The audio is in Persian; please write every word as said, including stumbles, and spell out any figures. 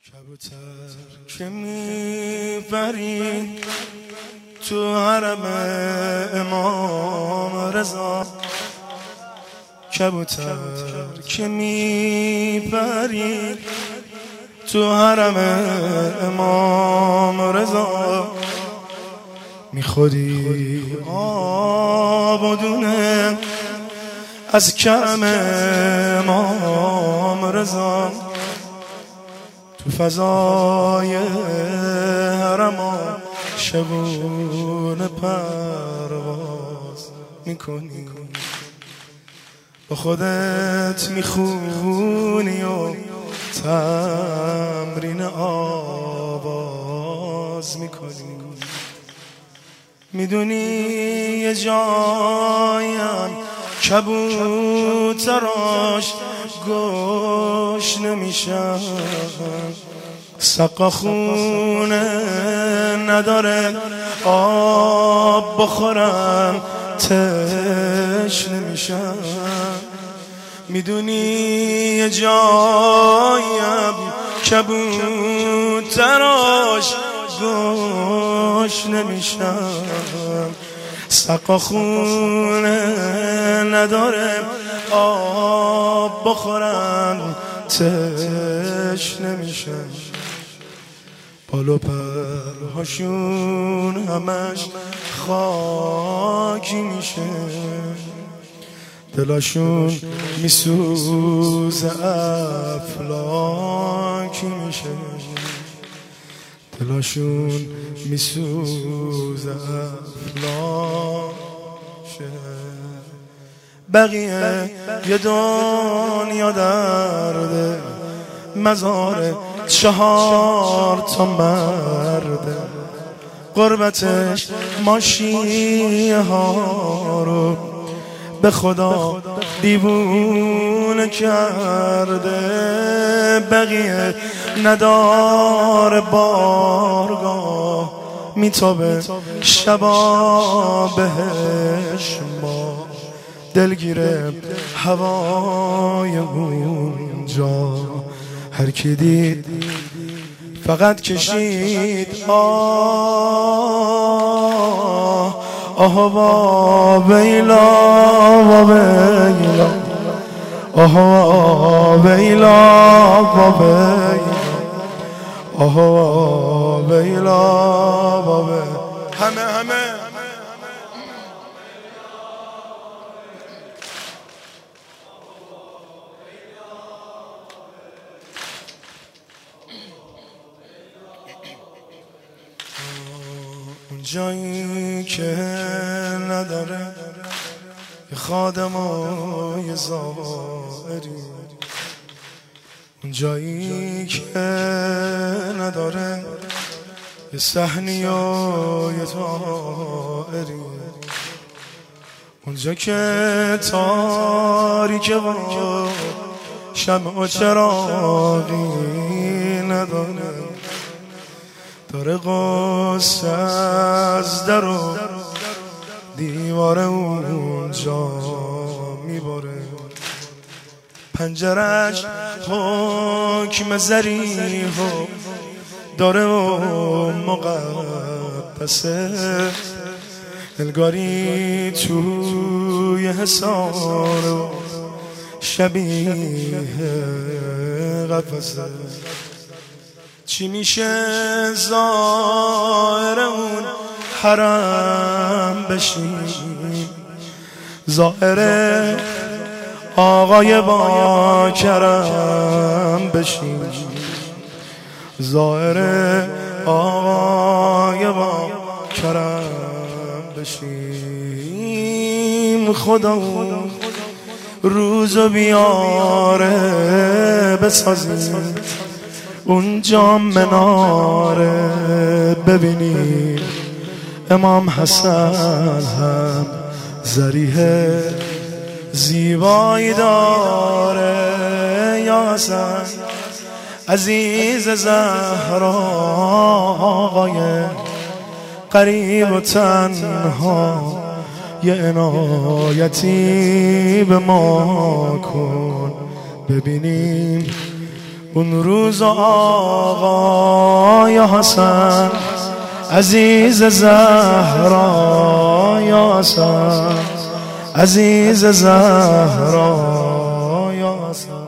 کبوتر که میپری تو حرم امام رضا، کبوتر که میپری تو حرم امام رضا، میخوری آب و دونه از کرم امام رضا، تو فضای حرم شبونه پرواز میکنی، با خودت میخونی و تمرین آواز میکنی، میدونی یه جایم کبوتراش گوش نمیشن، سقا خونه نداره آب بخورم تش نمیشن، میدونی یه جایم کبوتراش گوش نمیشن، سقا خونه نداره آب بخورن تش نمیشن، بالو پرهاشون همش خاکی میشه، دلاشون میسوزه افلاکی میشه، دلاشون میسوزه افلاشه، بقیه یه دنیا درده، مزار چهار تا مرده، قربتش ماشیه ها رو به خدا دیوونه کرده، بقیه نداره بارگاه میتابه شبا بهش، ما دلگیره هوای اونجا، هر کی دید فقط کشید آه آه وا ویلا وا ویلا، آه وا ویلا وا ویلا، آه وا ویلا وا ویلا، همه همه اون جایی که نداره یه خادم و یه زائری، اون جایی که نداره یه صحنی و یه طائری، اونجا که تاریکه و شمع و چراغی نداره، داره قصه از در و دیوار اونجا میباره، پنجرش حکم ظریف داره و مقدسه، انگاری توی حصار و شبیه قفسه، چی میشه زائر اون حرم بشیم، زائر آقای با کرم بشیم، زائر آقای با کرم بشیم، خدا روزو بیاره بسازیم اونجا مناره، ببینیم امام حسن هم ضریح زیبایی داره، یا حسن عزیز زهرا آقای قریب و تنها، یه عنایتی به ما کن، ببینیم اون روز آقا یا حسن عزیز زهرا یا حسن عزیز زهرا یا حسن